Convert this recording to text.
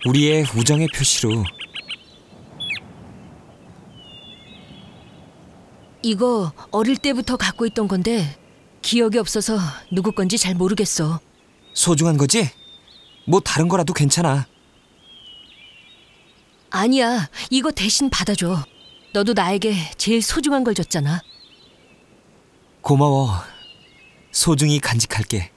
우리의 우정의 표시로. 이거 어릴 때부터 갖고 있던 건데 기억이 없어서 누구 건지 잘 모르겠어. 소중한 거지? 뭐 다른 거라도 괜찮아. 아니야, 이거 대신 받아줘. 너도 나에게 제일 소중한 걸 줬잖아. 고마워. 소중히 간직할게.